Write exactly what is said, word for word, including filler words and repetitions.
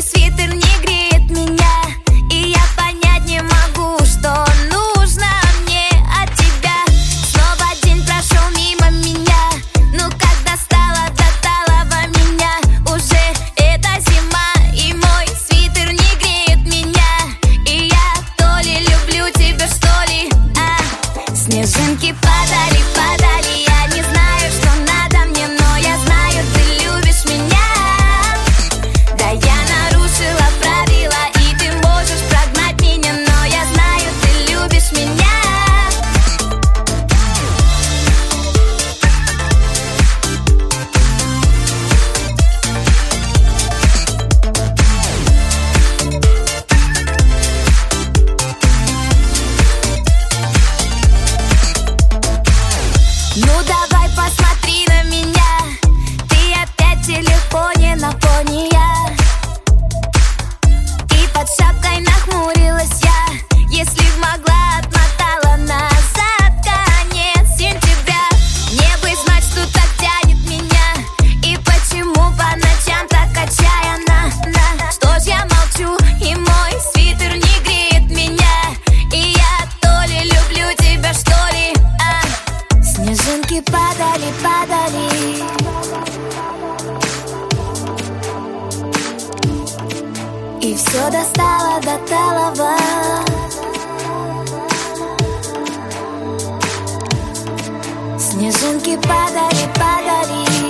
свитер не греет меня, и я понять не могу, что нужно мне от тебя. Снова день прошел мимо меня, ну как достала до талого меня. Уже это зима, и мой свитер не греет меня, и я то ли люблю тебя, что ли, а снежинки падали, падали, я не знаю, что надо мне, но я знаю, ты любишь меня. Да, я нарушила правила, и ты можешь прогнать меня, но я знаю, ты любишь меня. Ну давай посмотри на меня, ты опять в телефоне, на фоне я, и под шапкой нахмурилась я. Если б могла, отмотала назад конец сентября. Мне бы знать, что так тянет меня, и почему по ночам так отчаянно. На что ж я молчу, и мой свитер не греет меня, и я то ли люблю тебя, что ли, а снежинки падали, падали, и все достало до талого. Снежинки падали, падали,